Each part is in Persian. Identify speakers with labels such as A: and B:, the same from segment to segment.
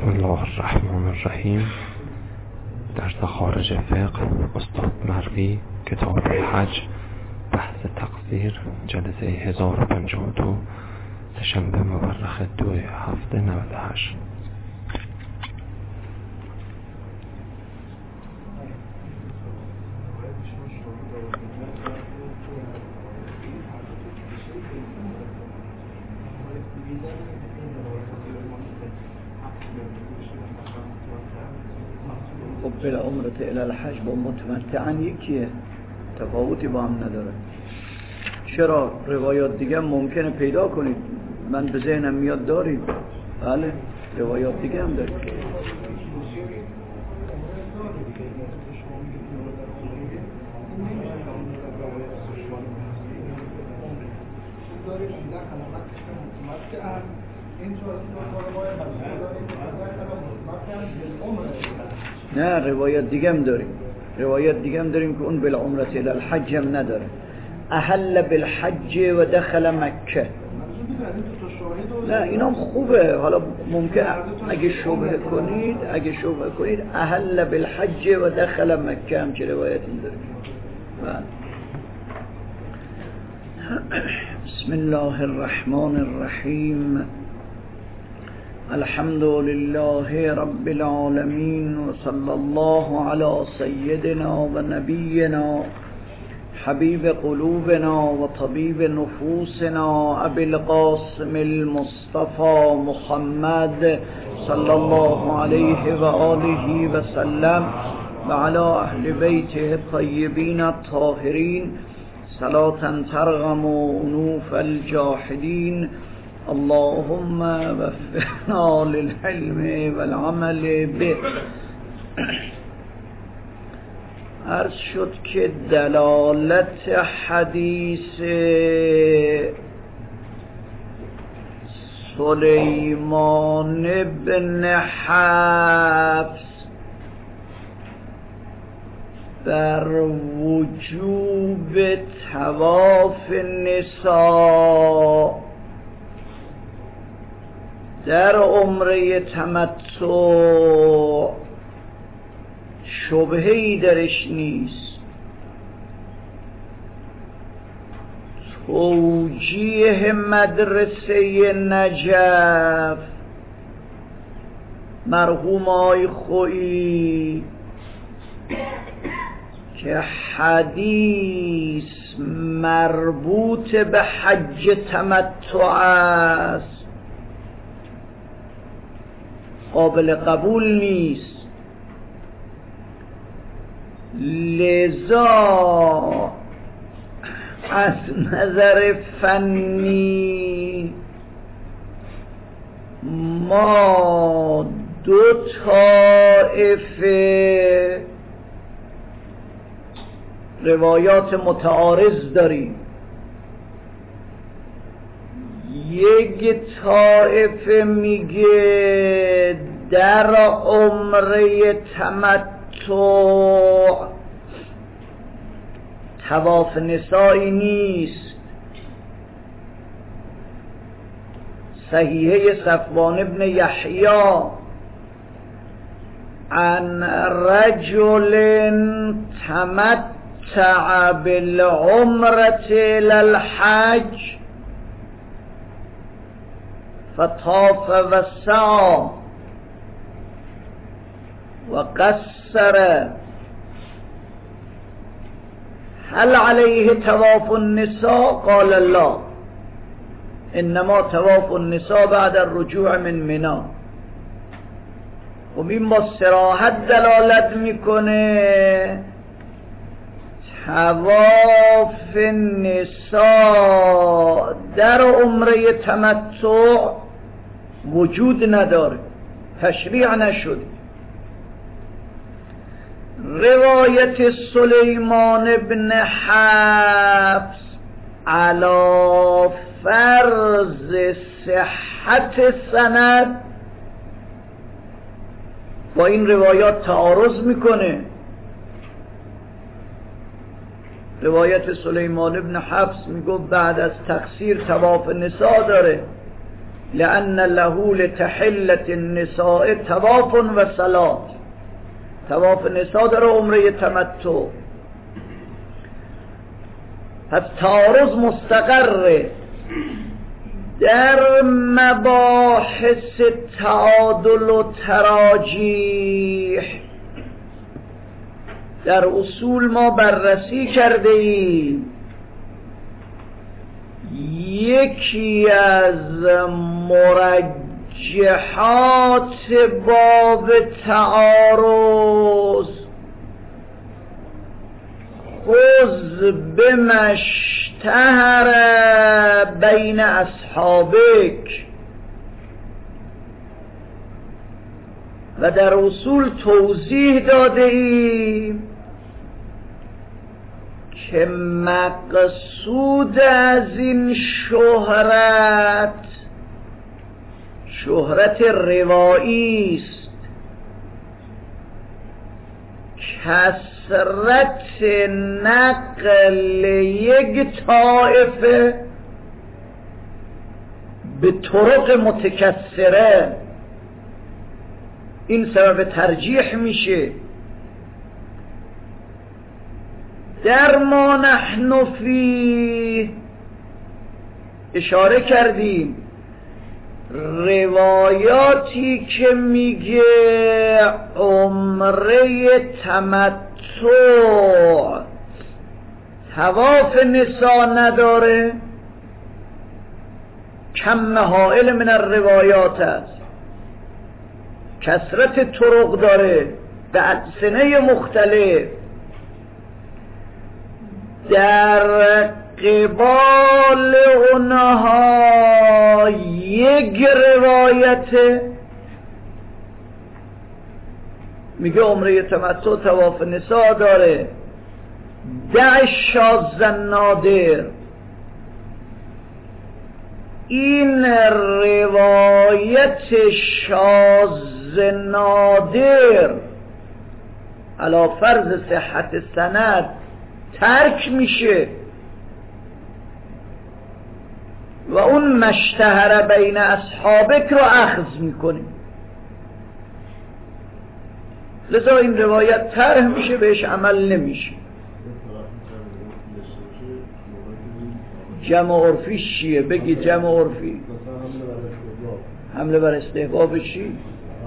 A: بسم الله الرحمن الرحیم. درس خارج فقه، استاد مروی، کتاب الحج، بحث تقصیر، جلسه 1052، سه‌شنبه مورخ 2/7/98.
B: بلا عمرت الی الحج با متمتعا یکیه، تفاوتی با هم نداره. چرا روایات دیگه ممکنه پیدا کنید؟ من به ذهنم میاد دارید. بله روایات دیگه هم دارید. نه روایت دیگه هم داریم. روایت دیگه هم داریم که اون بالعمرة الی الحج هم نداره. احل بالحج و دخل مکه. نه اینام خوبه. حالا ممکن اگه شبهه کنید احل بالحج و دخل مکه هم چه روایتی داریم. بسم الله الرحمن الرحیم. الحمد لله رب العالمين وصلى الله على سيدنا ونبينا حبيب قلوبنا وطبيب نفوسنا أبي القاسم المصطفى محمد صلى الله عليه وآله وسلم وعلى أهل بيته الطيبين الطاهرين صلاة ترغم أنوف الجاحدين. اللهم وفقنا للعلم والعمل به. عرض شد که دلالت حدیث سلیمان بن حفص بر وجوب طواف نساء در عمره تمتع شبهه‌ای درش نیست. توجیه مدرسه نجف مرحوم آی خویی که حدیث مربوط به حج تمتع است قابل قبول نیست. لذا از نظر فنی ما دو طایفه روایات متعارض داریم. یک طایفه میگه در عمره تمتع طواف نسایی نیست. صحیحه صفوان ابن یحیی عن رجل تمتع بالعمرة الى الحج فطاف و سعى و قصر هل عليه طواف النساء؟ قال لا، انما طواف النساء بعد الرجوع من منی. و این با صراحت دلالت میکنه طواف نساء در عمره تمتع وجود نداره، تشریع نشده. روایت سلیمان بن حفص علی فرض صحت سند با این روایات تعارض میکنه. روایت سلیمان ابن حفص میگو بعد از تقصیر طواف نساء داره، لأن له لتحلة النساء طواف و صلاة. طواف نساء داره، عمره تمتع. پس تعارض مستقره در مباحث تعادل و تراجیح. در اصول ما بررسی کرده ایم یکی از مرجحات باب تعارض خذ بمشتهر بین اصحابک، و در اصول توضیح داده ایم که مقصود از این شهرت روایی است، کثرت نقل یک طائفه به طرق متکثره. این سبب ترجیح میشه. در ما نحن فی اشاره کردیم روایاتی که میگه عمره تمتع طواف نساء نداره، کم حائل من الروایات است، کثرت طرق داره به السنه مختلف. در قبال اونها یک روایت میگه عمره تمتع طواف نساء داره، دع شاذ نادر. این روایت شاذ نادر علی فرض صحت سند ترک میشه و اون مشتهر بین اصحابک رو اخذ میکنیم. لذا این روایت طرح میشه، بهش عمل نمیشه. جمع عرفی چیه؟ بگی جمع عرفی. حمله بر استحباب چی؟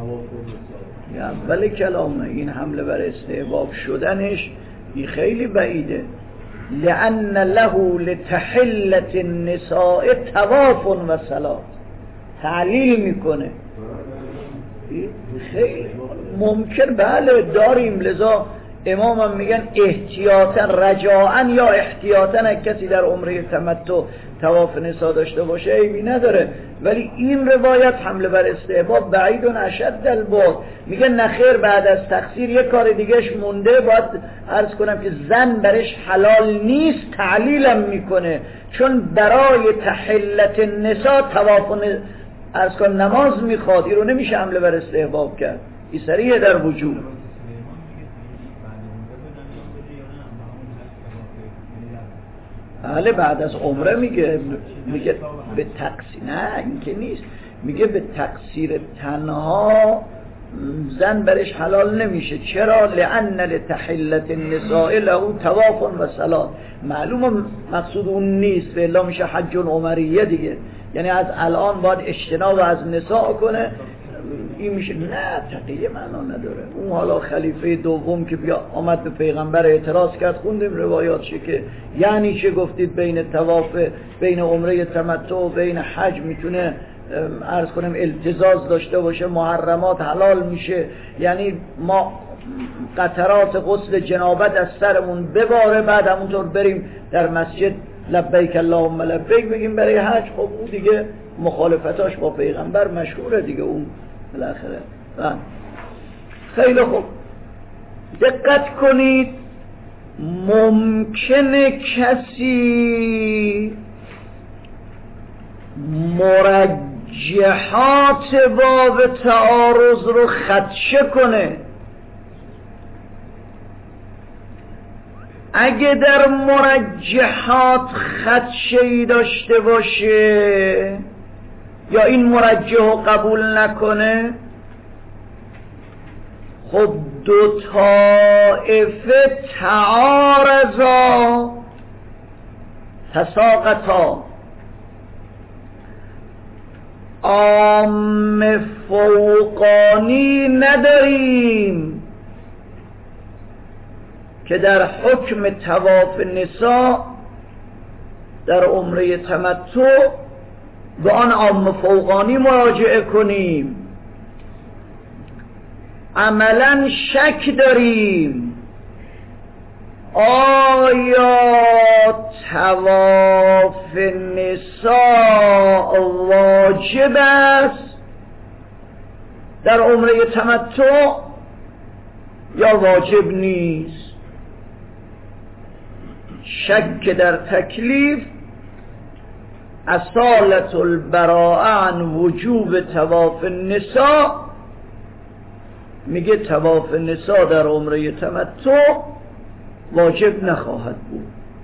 B: اول کلامه این حمله بر استحباب شدنش این خیلی بعیده. لأن له لتحلة النساء طواف و صلاة. تعلیل میکنه. خیلی ممکن بله داریم. لذا امام هم میگن احتیاطا رجاعا یا احتیاطا کسی در عمره تمتع طواف نساء داشته باشه عیبی نداره، ولی این روایت حمله بر استحباب بعید و اشد البعد. میگه نخیر بعد از تقصیر یک کار دیگهش مونده، باید عرض کنم که زن برش حلال نیست. تعلیلم میکنه چون برای تحلت نساء طواف عرض کن نماز میخواد، این رو نمیشه حمله بر استحباب کرد. این صریحه در وجود. بله بعد از عمره میگه به تقصیر، نه این که نیست، میگه به تقصیر تنها زن برش حلال نمیشه. چرا؟ لأن لتحلت النساء له طواف و صلاة. معلومه مقصود اون نیست، فعلا میشه حج عمریه دیگه، یعنی از الان باید اجتناب از نساء کنه. این میشه نه تقیه معنا نداره. اون حالا خلیفه دوم که بیا آمد به پیغمبر اعتراض کرد، خوندیم روایات شه که یعنی چه گفتید بین طواف بین عمره تمتع و بین حج میتونه عرض کنم التزاز داشته باشه، محرمات حلال میشه، یعنی ما قطرات غسل جنابت از سرمون بباره بعد همونطور بریم در مسجد لبیک اللهم لبیک بگیم برای حج. خب اون دیگه مخالفتاش با پیغمبر مشهوره دیگه اون بالاخره. خیلی خوب دقت کنید. ممکنه کسی مرجحات باب تعارض رو خدشه کنه. اگه در مرجحات خدشه‌ای داشته باشه یا این مرجح رو قبول نکنه؟ خب دو طائفه تعارضا تساقطا، عام فوقانی نداریم که در حکم طواف نساء در عمره تمتع به آن عام فوقانی مراجعه کنیم. عملا شک داریم آیا طواف نساء واجب است در عمره تمتع یا واجب نیست. شک در تکلیف اصالت البراءه عن وجوب طواف النساء، میگه طواف نساء در عمره تمتع واجب نخواهد بود.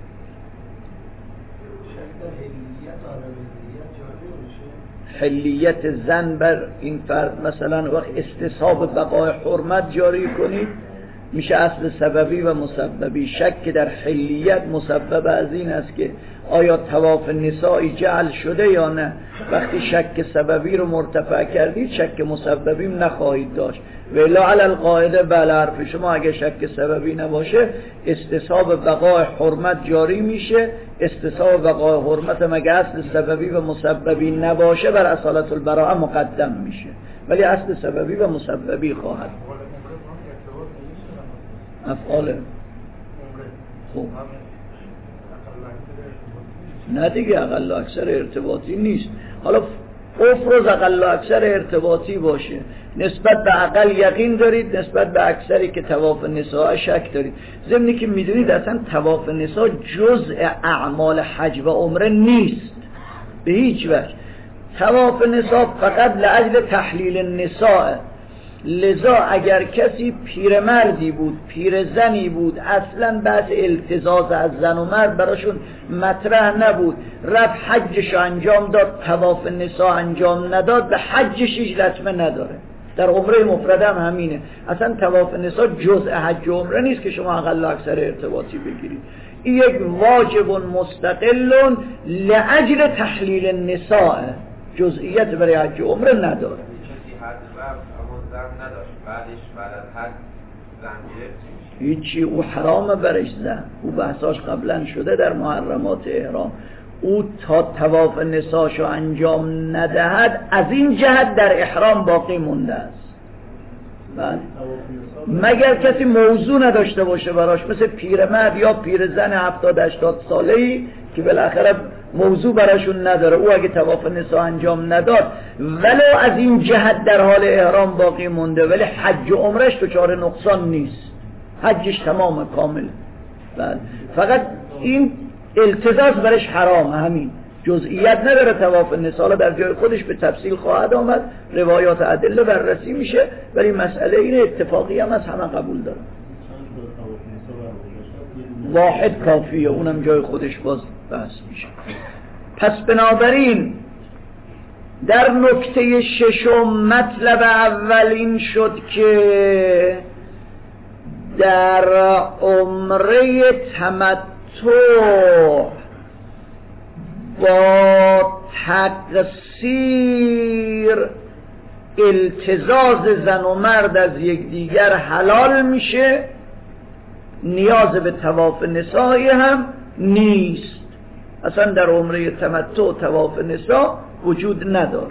B: حلیت زن بر این فرد مثلا وقت استصحاب بقای حرمت جاری کنید میشه اصل سببی و مسببی. شک در حلیت مسبب از این است که آیا طواف نسائی جعل شده یا نه. وقتی شک سببی رو مرتفع کردید شک مسببی نخواهید داشت. و الا علی القاعده بله، حرف شما اگه شک سببی نباشه استصحاب بقای حرمت جاری میشه. استصحاب بقای حرمت مگه اصل سببی و مسببی نباشه بر اصالت البراءه مقدم میشه، ولی اصل سببی و مسببی خواهد. افعال خوب نه دیگه، اقل و اکثر ارتباطی نیست. حالا افرض اقل و اکثر ارتباطی باشه، نسبت به اقل یقین دارید، نسبت به اکثری که طواف نساء شک دارید. ضمنی که میدونید اصلا طواف نساء جزء اعمال حج و عمره نیست به هیچ وجه. طواف نساء فقط لاجل تحلیل النساء. لذا اگر کسی پیرمردی بود، پیرزنی بود، اصلا بحث التزاز از زن و مرد براشون مطرح نبود، رفت حجش انجام داد، طواف نساء انجام نداد، به حجش هیچ لطمه نداره. در عمره مفرد هم همینه. اصلا طواف نساء جزء حج و عمره نیست که شما اقل و اکثر ارتباطی بگیرید. این یک واجب مستقل لاجل تحلیل النساء، جزئیت برای حج و عمره نداره. هیچی، او حرام برش زن، او بحثاش قبلا شده در محرمات احرام. او تا طواف نساشو انجام ندهد از این جهت در احرام باقی مونده است. بله، مگر کسی موضوع نداشته باشه براش، مثل پیرمرد یا پیرزن 70-80 ساله‌ای که بالاخره موضوع براشون نداره. او اگه طواف نساء انجام نداد ولو از این جهت در حال احرام باقی مونده، ولی حج و عمرش دچار نقصان نیست، حجش تمام کامل. بله، فقط این التزاز برش حرام، همین جزئیات نداره. طواف نساء در جای خودش به تفصیل خواهد آمد، روایات ادله بررسی میشه، ولی مسئله این اتفاقی هم از همه قبول داره. واحد کافیه، اونم جای خودش باز بحث میشه. پس بنابراین در نکته ششم مطلب اول این شد که در عمره تمتع با تقصیر التزاز زن و مرد از یکدیگر حلال میشه، نیاز به طواف نسائی هم نیست. اصلا در عمره تمتع طواف نساء وجود نداره.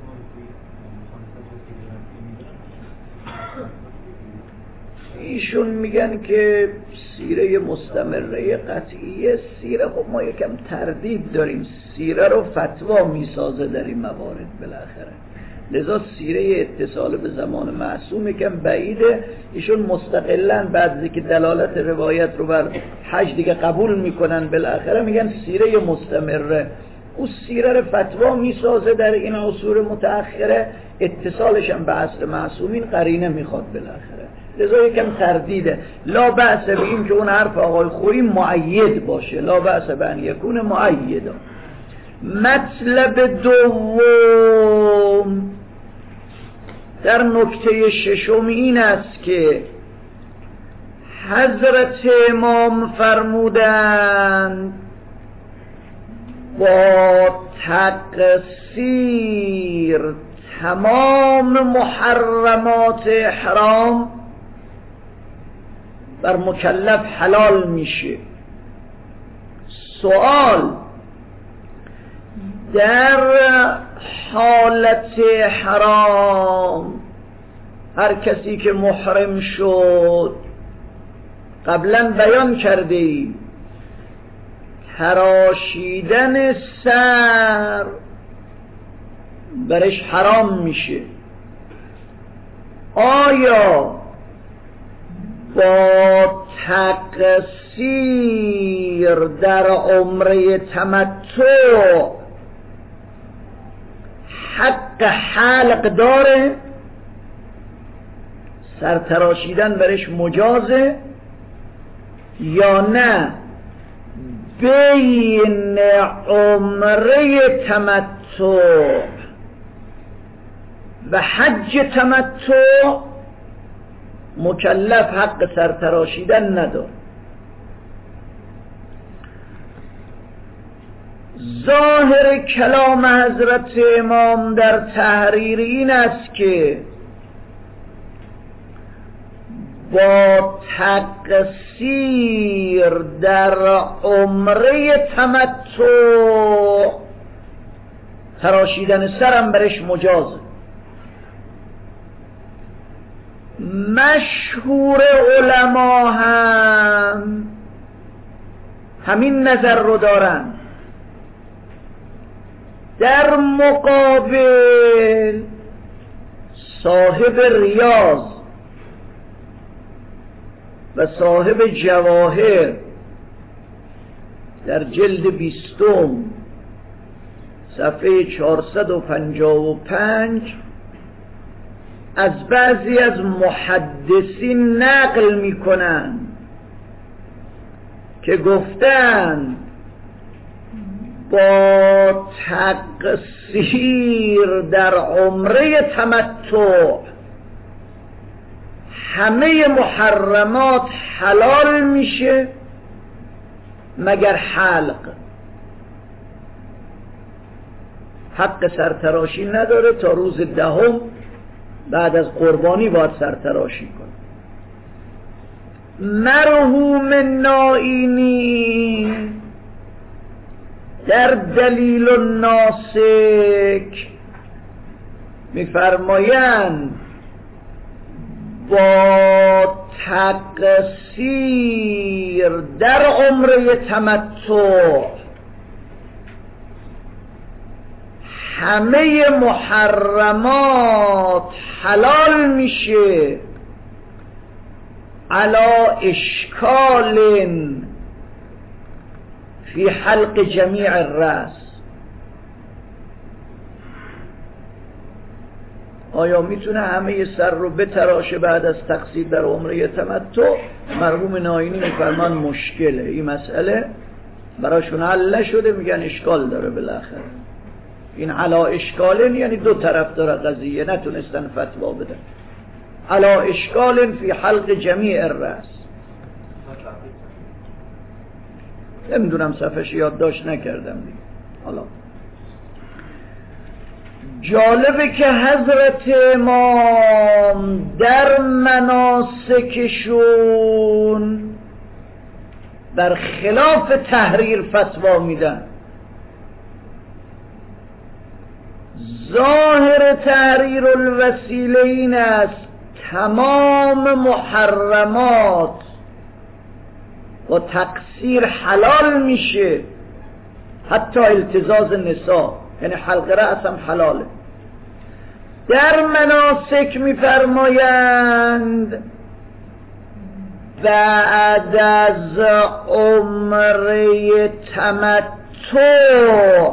B: ایشون میگن که سیره مستمره قطعیه. سیره خب ما یکم تردید داریم، سیره رو فتوا میسازه در این موارد بالاخره، لذا سیره اتصال به زمان معصوم یکم بعیده. ایشون مستقلاً بعد که دلالت روایت رو بر حج دیگه قبول میکنن، بالاخره میگن سیره مستمره. او سیره رو فتوا میسازه در این عصور متأخره، اتصالش هم به اصل معصومین قرینه میخواد بالاخره، لذا یکم تردیده. لا بأس به این که اون حرف آقای خویی مؤید باشه، لا بأس به ان یکون مؤیدا. مطلب دوم در نکته ششم این است که حضرت امام فرمودند با تقصیر تمام محرمات احرام بر مکلف حلال میشه. سوال: در حالت حرام هر کسی که محرم شد، قبلا بیان کرده ایم تراشیدن سر برش حرام میشه. آیا با تقصیر در عمره تمتع حق حلق داره؟ سرتراشیدن برش مجازه یا نه بین عمره تمتع و حج تمتع مکلف حق سرتراشیدن نداره؟ ظاهر کلام حضرت امام در تحریر این است که با تقصیر در عمره تمتع تراشیدن سرم برش مجازه. مشهور علما هم همین نظر رو دارن. در مقابل صاحب ریاض و صاحب جواهر در جلد 20 صفحه 455 از بعضی از محدثین نقل میکنن که گفتن با تقصیر در عمره تمتع همه محرمات حلال میشه مگر حلق. حق سرتراشی نداره تا روز 10 بعد از قربانی باید سرتراشی کنه. مرحوم نائینی در دلیل الناسک میفرمایند با تقصیر در عمره تمتع همه محرمات حلال میشه علا اشکال فی حلق جمیع الرأس. آیا میتونه همه سر رو بتراشه بعد از تقصیر در عمره تمتع؟ مرحوم نائینی میفرمان مشکله، این مسئله براشون حل نشده، میگن اشکال داره. بالاخره این علا اشکالن یعنی دو طرف داره قضیه، نتونستن فتوا بدن. علا اشکالن فی حلق جمیع الرأس. نمیدونم صفحش یادداشت نکردم دیگه. حالا جالبه که حضرت امام در مناسکشون بر خلاف تحریر فتوا میدن. ظاهر تحریر الوسیله این است تمام محرمات با تقصیر حلال میشه، حتی التزاز نساء، یعنی حلق رأس هم حلاله. در مناسک میفرمایند بعد از عمره تمتع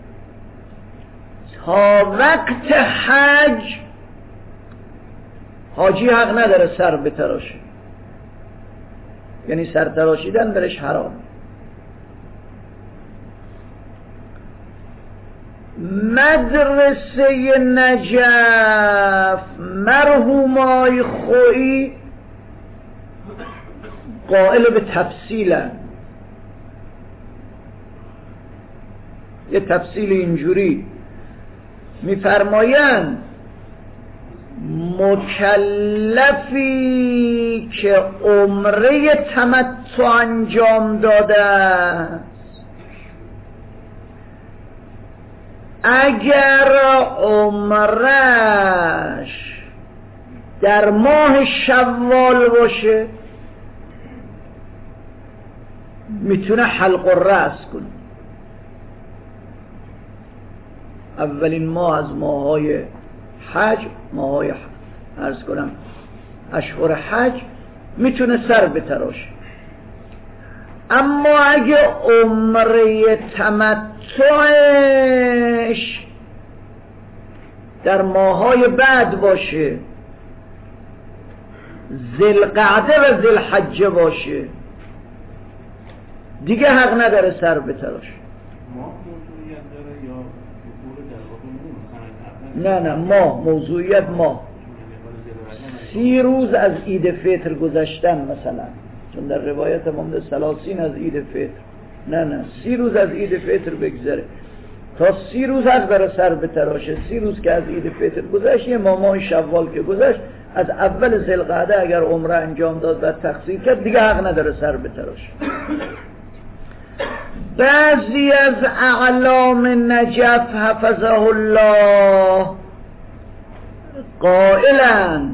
B: تا وقت حج حاجی حق نداره سر بتراشه، یعنی سر تراشیدن برش حرام. مدرسه نجف مرحومای خویی قائل به تفصیلن. یه تفصیل اینجوری میفرمایند مکلفی که عمره تمتع انجام داده است اگر عمرش در ماه شوال باشه میتونه حلق الرأس کنه. اولین ماه از ماه‌های حج، ماه‌های عرض کنم اشهر حج، میتونه سر بتراشه. اما اگه عمره تمتعش در ماه‌های بعد باشه، ذوالقعده و ذوالحجه باشه، دیگه حق نداره سر بتراشه. نه ماه موضوعیت ماه 30 روز از عید فطر گذشتن مثلا، چون در روایت مونده 30 از عید فطر. نه 30 روز از عید فطر بگذره تا 30 روز حق داره سر بتراشه. 30 روز که از عید فطر گذشت، یه ماه شوال که گذشت، از اول ذوالقعده اگر عمره انجام داد و تقصیر کرد دیگه حق نداره سر بتراشه. بعضی از اعلام نجف حفظه الله قائلن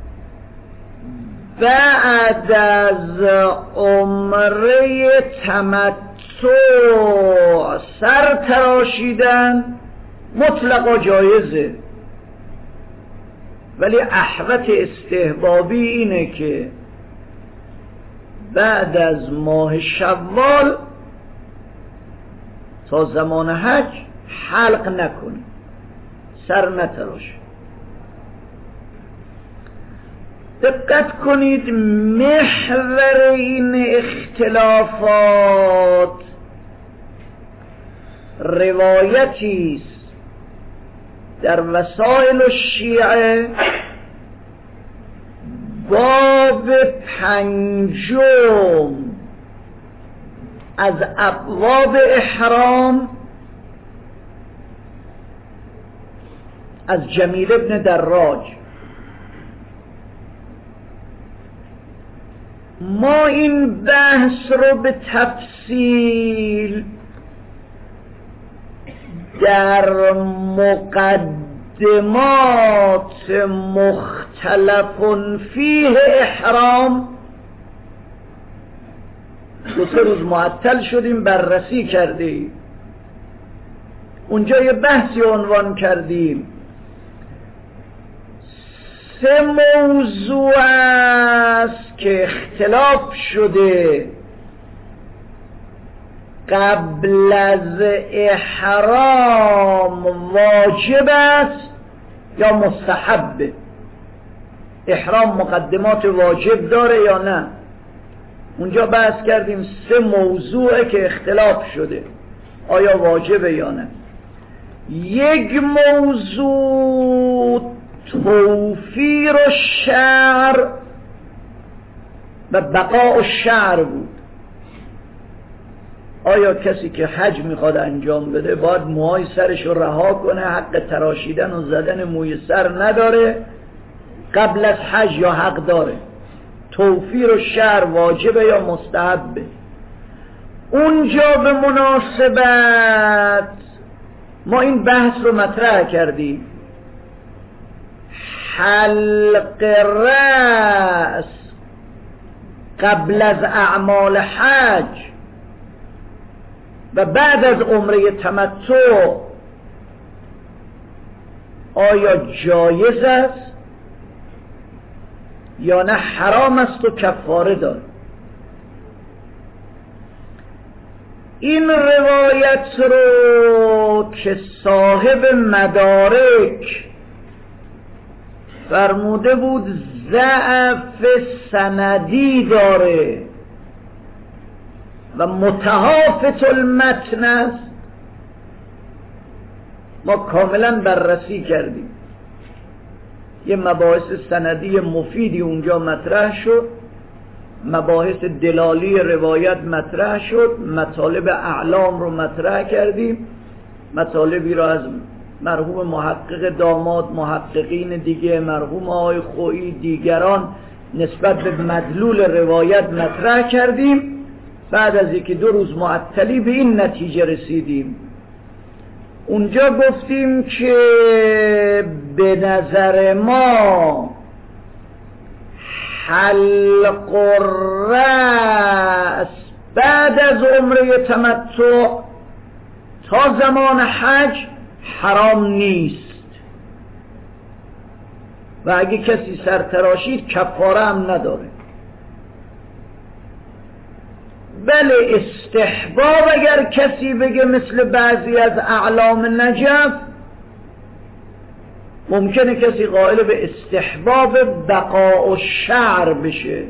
B: بعد از عمره تمتع سر تراشیدن مطلقا جایزه، ولی احوط استحبابی اینه که بعد از ماه شوال تا زمان حج حلق نکنه، سر نتراشه. دقت کنید، محور این اختلافات روایتی است در وسائل الشیعه باب 5 از ابواب احرام از جمیل ابن دراج. ما این بحث رو به تفصیل در مقدمات مختلف فیه احرام 2-3 روز معطل شدیم، بررسی کردیم. اونجا یه بحثی عنوان کردیم. 3 موضوع است که اختلاف شده قبل از احرام واجب است یا مستحب. احرام مقدمات واجب داره یا نه؟ اونجا بحث کردیم 3 موضوعه که اختلاف شده، آیا واجبه یا نه. یک موضوع توفیر الشعر و بقاء الشعر بود. آیا کسی که حج میخواد انجام بده باید موهای سرش رو رها کنه، حق تراشیدن و زدن موی سر نداره قبل از حج، یا حق داره؟ توفیر الشعر واجبه یا مستحبه؟ اونجا به مناسبت ما این بحث رو مطرح کردیم. حلق رأس قبل از اعمال حج و بعد از عمره تمتع آیا جایز است یا نه حرام است و کفاره داره؟ این روایت رو که صاحب مدارک فرموده بود ضعف سندی داره و متهافت المتن است، ما کاملا بررسی کردیم. یه مباحث سندی مفیدی اونجا مطرح شد، مباحث دلالی روایت مطرح شد، مطالب اعلام رو مطرح کردیم، مطالبی را از مرحوم محقق داماد، محققین دیگه، مرحوم آقای خویی، دیگران نسبت به مدلول روایت مطرح کردیم. بعد از 1-2 روز معطلی به این نتیجه رسیدیم. اونجا گفتیم که به نظر ما حلق الرأس بعد از عمره تمتع تا زمان حج حرام نیست و اگه کسی سرتراشید کفاره هم نداره. بله استحباب اگر کسی بگه مثل بعضی از اعلام نجف، ممکنه کسی قائل به استحباب بقاء الشعر بشه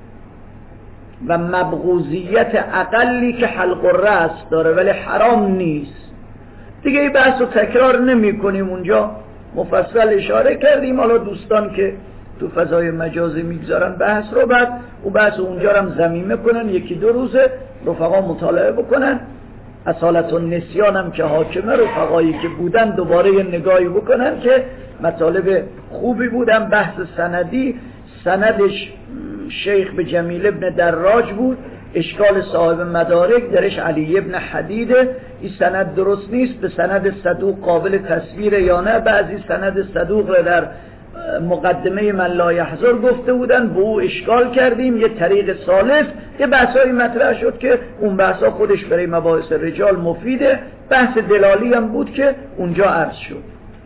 B: و مبغوضیت اقلی که حلق الرأس داره، ولی حرام نیست. دیگه این بحث رو تکرار نمی کنیم، اونجا مفصل اشاره کردیم. حالا دوستان که تو فضای مجازی میگذارن بحث رو، بعد او بحث اونجا رو هم ضمیمه کنن، 1-2 روزه رفقا مطالعه بکنن. اصالت النسیان هم که حاکمه، رفقایی که بودن دوباره یه نگاهی بکنن که مطالب خوبی بودن. بحث سندی، سندش شیخ به جمیل ابن دراج بود، اشکال صاحب مدارک درش علی ابن حدیده. این سند درست نیست، به سند صدوق قابل تصویر یا نه. بعضی سند صدوق رو در مقدمه من لا یحضر گفته بودن، به او اشکال کردیم. یه طریق ثالث، یه بحثایی مطرح شد که اون بحثا خودش برای مباحث رجال مفیده. بحث دلالی هم بود که اونجا عرض شد.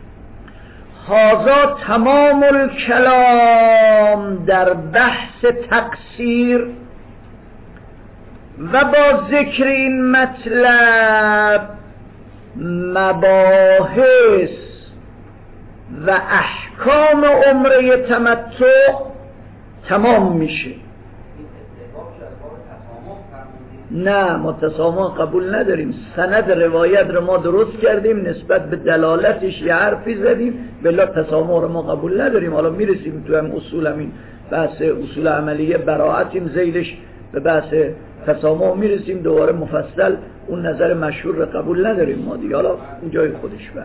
B: هذا تمام الکلام در بحث تقصیر و با ذکر این مطلب مباحث و احکام عمره تمتع تمام میشه. نه ما تسامح قبول نداریم. سند روایت رو ما درست کردیم، نسبت به دلالتش یه حرفی زدیم، بلا تسامح رو ما قبول نداریم. حالا میرسیم تو هم اصول، همین بحث اصول عملیه براعتیم، زیلش به بحث تسامح میرسیم دوباره مفصل. اون نظر مشهور رو قبول نداریم ما دیگه، حالا اون جای خودش بر.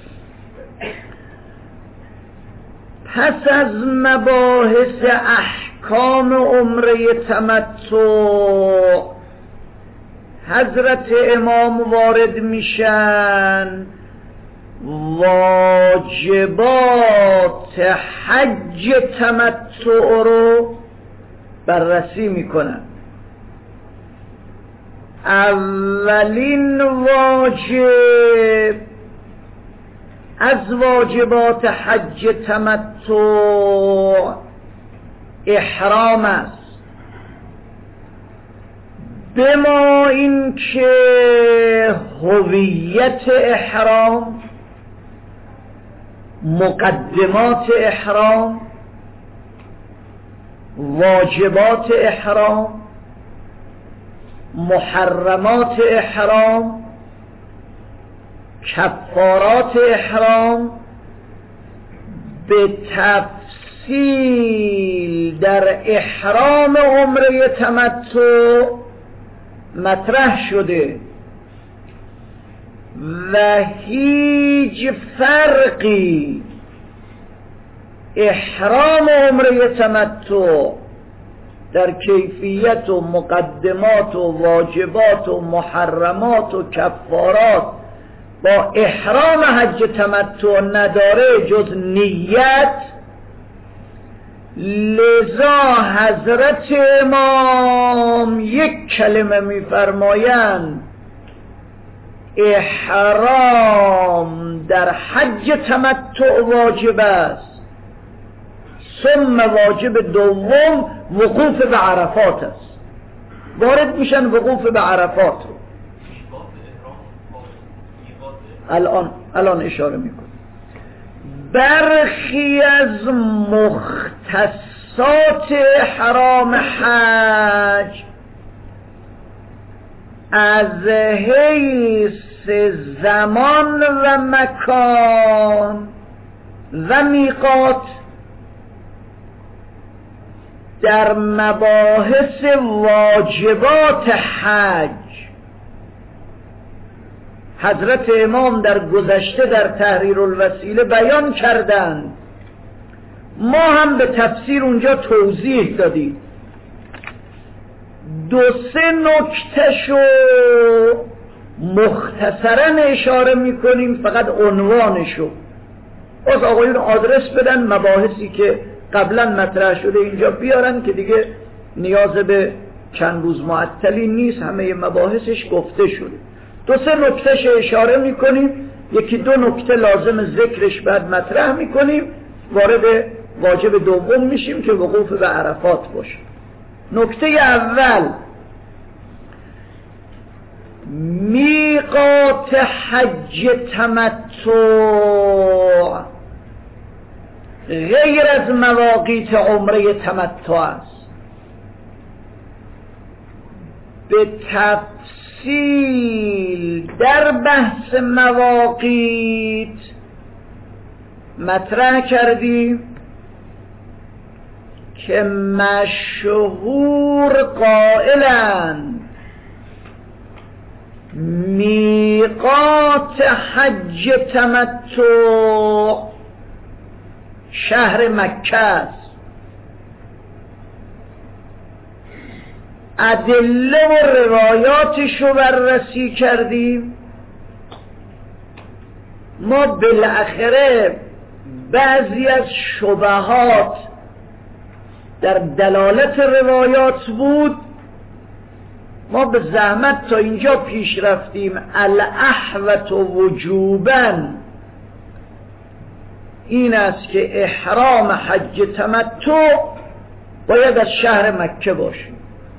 B: پس از مباحث احکام عمره تمتع حضرت امام وارد میشن، واجبات حج تمتع رو بررسی میکنن. اولین واجب از واجبات حج تمتع احرام است. به ما این که هویت احرام، مقدمات احرام، واجبات احرام، محرمات احرام، کفارات احرام به تفصیل در احرام عمره تمتع مطرح شده و هیچ فرقی احرام عمره تمتع در کیفیت و مقدمات و واجبات و محرمات و کفارات با احرام حج تمتع نداره جز نیت. لذا حضرت امام یک کلمه میفرمایند احرام در حج تمتع واجب است، ثم واجب دوم وقوف به عرفات است. وارد میشن وقوف به عرفات رو الان اشاره میکنم. برخی از مختصات احرام حج از حیث زمان و مکان و میقات در مباحث واجبات حج حضرت امام در گذشته در تحریر الوسیله بیان کردند، ما هم به تفسیر اونجا توضیح دادیم. 2-3 نکته‌شو مختصرا اشاره میکنیم، فقط عنوانشو. باز آقایون آدرس بدن مباحثی که قبلا مطرح شده اینجا بیارن که دیگه نیاز به چند روز معطلی نیست، همه مباحثش گفته شده. 2-3 نکتهش اشاره میکنیم، 1-2 نکته لازم ذکرش بعد مطرح میکنیم، وارد واجب دوم میشیم که وقوف به عرفات باشه. نکته اول، میقات حج تمتع غیر از مواقیت عمره تمتع است. به تفصیل در بحث مواقیت مطرح کردیم که مشهور قائلند میقات حج تمتع شهر مکه است. ادله و روایاتش رو بررسی کردیم. ما بالاخره بعضی از شبهات در دلالت روایات بود، ما به زحمت تا اینجا پیش رفتیم. الاحوط وجوباً این است که احرام حج تمتع باید از شهر مکه باشه.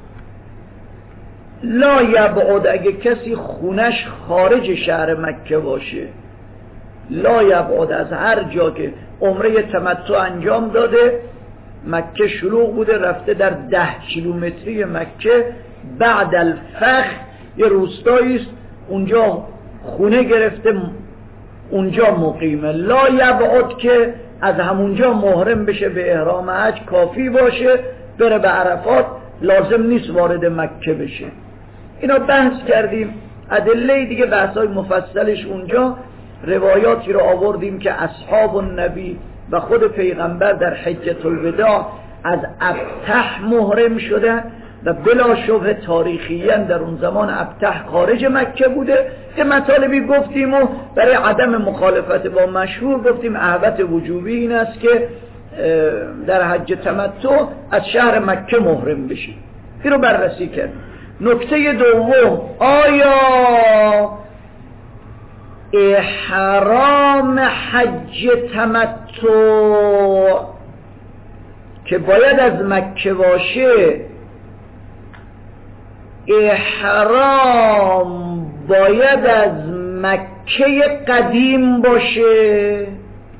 B: لا یبعد، اگه کسی خونش خارج شهر مکه باشه، لا یبعد، از هر جا که عمره تمتع انجام داده، مکه شلوغ بوده، رفته در 10 کیلومتری مکه بعد الفخ یه روستایی است، اونجا خونه گرفته، اونجا مقیمه. لا یبعد که از همونجا محرم بشه به احرام حج، کافی باشه بره به عرفات، لازم نیست وارد مکه بشه. اینا بحث کردیم. ادله دیگه بحثای مفصلش اونجا، روایاتی رو آوردیم که اصحاب النبی و خود پیغمبر در حجة الوداع از ابطح محرم شدن و بلا شبه تاریخیاً در اون زمان ابطح خارج مکه بوده. که مطالبی گفتیم و برای عدم مخالفت با مشهور گفتیم احوط وجوبی این است که در حج تمتع از شهر مکه محرم بشی. این رو بررسی کرد. نکته دوم، آیا احرام حج تمتع که باید از مکه باشه، احرام باید از مکه قدیم باشه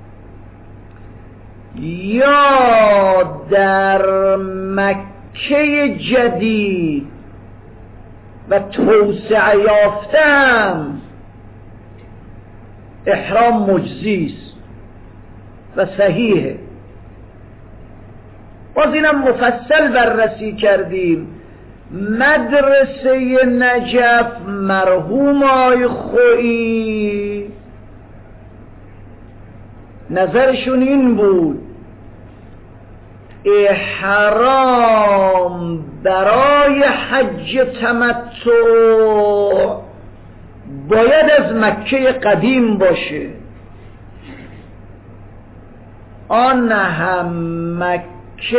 B: یا در مکه جدید و توسعه یافتم احرام مجزی است و صحیحه؟ باز اینم مفصل بررسی کردیم. مدرسه نجف مرحوم آی خویی نظرشون این بود احرام برای حج تمتع باید از مکه قدیم باشه، آن هم مکه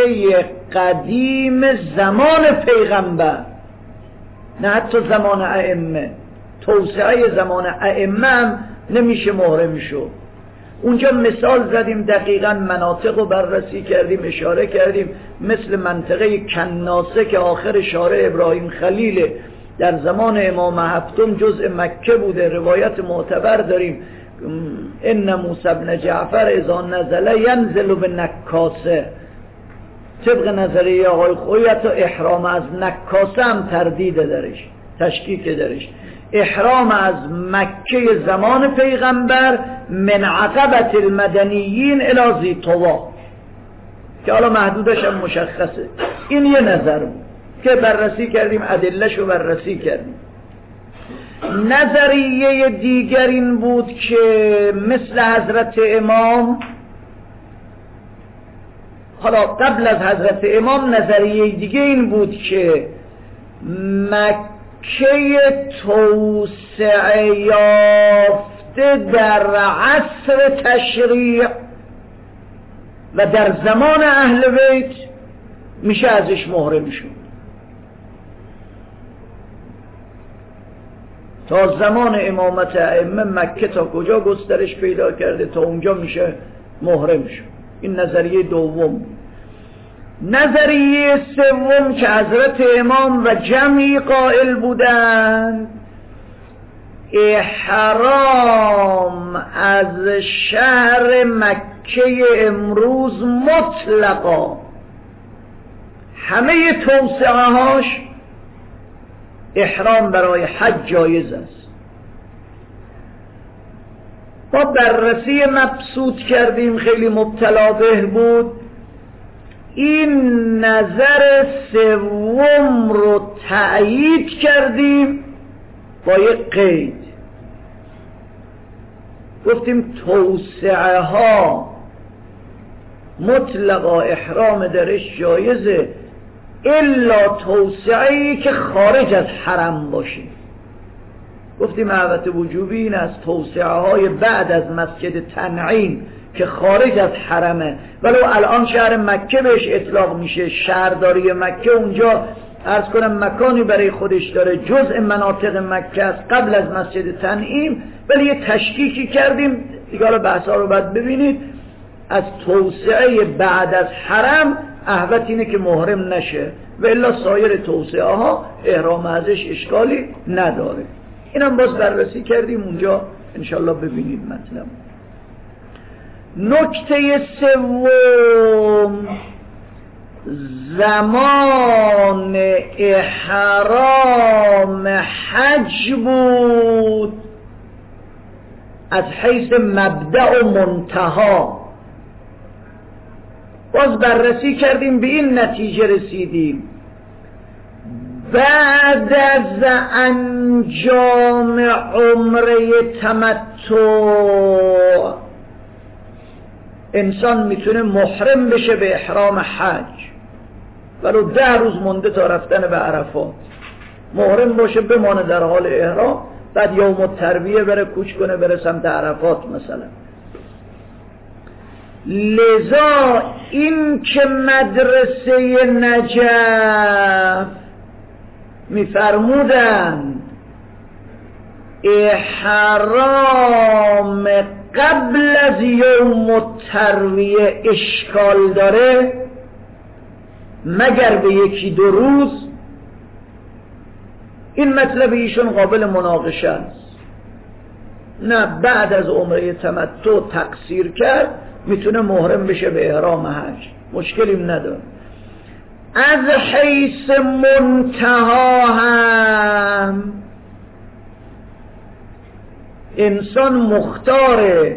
B: قدیم زمان پیغمبر، نه حتی زمان ائمه. توسعه زمان ائمه هم نمیشه محرم شد. اونجا مثال زدیم، دقیقاً مناطق رو بررسی کردیم، اشاره کردیم، مثل منطقه کناسه که آخر شارع ابراهیم خلیل در زمان امام هفتم جزء مکه بوده. روایت معتبر داریم ان موسی بن جعفر اذا نزل ینزل بنکاسه. طبق نظریه آقای خویی حتی احرام از نکاسه هم تردید درش، تشکیک درش. احرام از مکه زمان پیغمبر من عقبة المدنیین الی ذی طوا، که حالا محدودش هم مشخصه. این یه نظر بود که بررسی کردیم، ادله‌شو بررسی کردیم. نظریه دیگر این بود که مثل حضرت امام، حالا قبل از حضرت امام نظریه دیگه این بود که مکه توسعه یافته در عصر تشریع و در زمان اهل بیت میشه ازش محرم شد. تا زمان امامت ائمه مکه تا کجا گسترش پیدا کرده، تا اونجا میشه محرم شد. این نظریه دوم. نظریه سوم که حضرت امام و جمعی قائل بودند، احرام از شهر مکه امروز مطلقا همه توسعه هاش احرام برای حج جایز است. ما بررسی مبسوط کردیم، خیلی مبتلا به بود. این نظر سوم رو تأیید کردیم با یک قید. گفتیم توسعه ها مطلقا احرام درش جایزه، الا توسعه‌ای که خارج از حرم باشه. گفتیم دعوت وجوبی این از توسعه های بعد از مسجد تنعیم که خارج از حرمه، ولو الان شهر مکه بهش اطلاق میشه. شهرداری مکه اونجا عرض کنم مکانی برای خودش داره، جزء مناطق مکه است قبل از مسجد تنعیم، ولی یه تشکیکی کردیم دیگه. حالا بحثا رو باید ببینید. از توسعه بعد از حرم احوط اینه که محرم نشه، و الا سایر توسعه ها احرام ازش اشکالی نداره. اینم باز بررسی کردیم اونجا، انشالله ببینید مطلب. نکته سوم زمان احرام حج بود از حیث مبدأ و منتها. باز بررسی کردیم، به این نتیجه رسیدیم بعد از انجام عمره تمتع انسان میتونه محرم بشه به احرام حج، ولو 10 روز مونده تا رفتن به عرفات محرم باشه، بمانه در حال احرام، بعد یوم الترویه بره کوچ کنه بره سمت عرفات مثلا. لذا این که مدرسه نجف میفرمودند احرام قبل از یوم الترویه اشکال داره مگر به 1-2 روز، این مطلب ایشون قابل مناقشه است. نه بعد از عمره تمتع تقصیر کرد میتونه محرم بشه به احرام حج، مشکلیم نداره. از حیث منتها هم انسان مختاره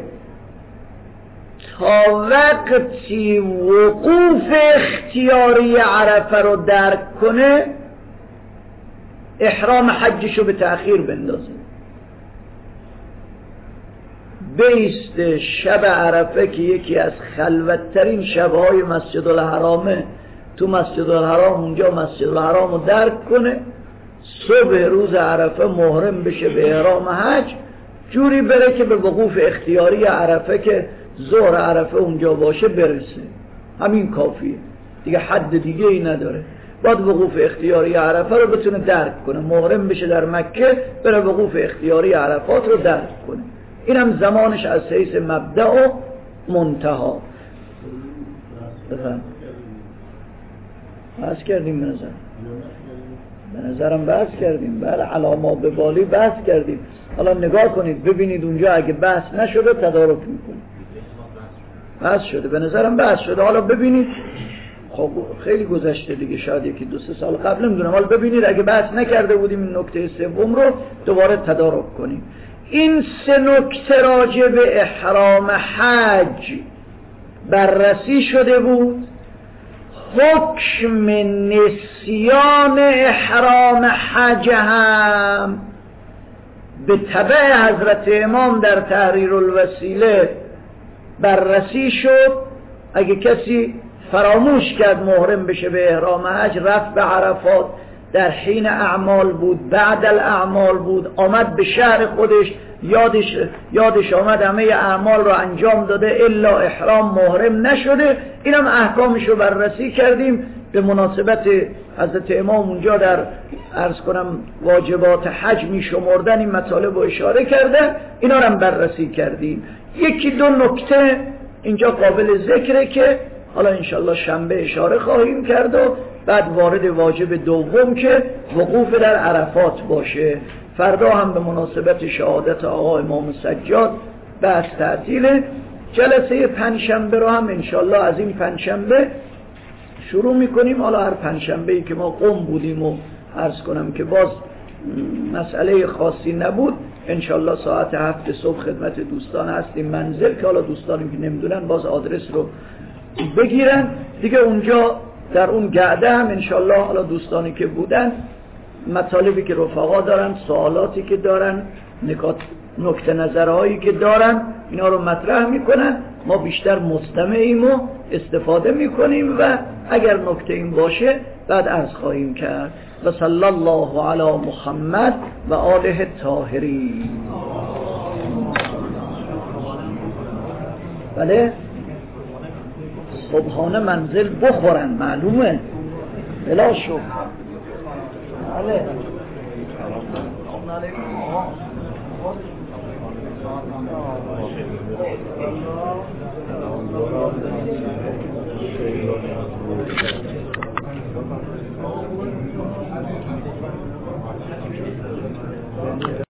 B: تا وقتی وقوف اختیاری عرفه رو درک کنه احرام حجشو به تأخیر بندازه، بیست شب عرفه که یکی از خلوتترین شبهای مسجد الحرامه، تو مسجد الحرام اونجا مسجد الحرام رو درک کنه، صبح روز عرفه محرم بشه به احرام حج، جوری بره که به وقوف اختیاری عرفه که ظهر عرفه اونجا باشه برسه. همین کافیه دیگه، حد دیگه ای نداره. باید وقوف اختیاری عرفه رو بتونه درک کنه، محرم بشه در مکه بره وقوف اختیاری عرفات رو درک کنه. اینم زمانش از حیث مبدأ و منتها. بحث کردیم به نظرم بحث کردیم، بله علاما به بالی بحث کردیم. حالا نگاه کنید ببینید اونجا اگه بحث نشده تدارک میکنید. بحث شده، به نظرم بحث شده. حالا ببینید خب خیلی گذشته دیگه، شاید یکی 2-3 سال قبل، نمیدونم. حالا ببینید اگه بحث نکرده بودیم این نکته سوم رو دوباره تدارک کنیم. این 3 نکته راجع به احرام حج بررسی شده بود. حکم نسیان احرام حج هم به تبع حضرت امام در تحریر الوسیله بررسی شد. اگه کسی فراموش کرد محرم بشه به احرام حج، رفت به عرفات، در حین اعمال بود، بعد الاعمال بود، آمد به شهر خودش، یادش آمد همه اعمال رو انجام داده الا احرام محرم نشده. اینم احکامش رو بررسی کردیم به مناسبت حضرت امام اونجا در عرض کنم واجبات حج می شمردن این مطالب رو اشاره کردن، اینا رو هم بررسی کردیم. 1-2 نکته اینجا قابل ذکره که حالا انشالله شنبه اشاره خواهیم کرد و بعد وارد واجب دوم که وقوف در عرفات باشه. فردا هم به مناسبت شهادت آقا امام سجاد بحث تعطیله. جلسه پنجشنبه رو هم انشالله از این پنجشنبه شروع میکنیم. حالا هر پنجشنبه‌ای که ما قم بودیم و عرض کنم که باز مسئله خاصی نبود، انشالله ساعت 7 صبح خدمت دوستان هستیم منزل، که حالا دوستانی که نمیدونن باز آدرس رو بگیرن دیگه. اونجا در اون گعده هم انشالله حالا دوستانی که بودن مطالبی که رفقا دارن، سوالاتی که دارن، نکته نظرهایی که دارن، اینا رو مطرح میکنن. ما بیشتر مستمعیم و استفاده میکنیم و اگر نکته این باشه بعد عرض خواهیم کرد. و صلی الله علی محمد و آله الطاهرین. بله صبحانه منزل بخورن، معلومه بلا شو. بله سلام علیکم.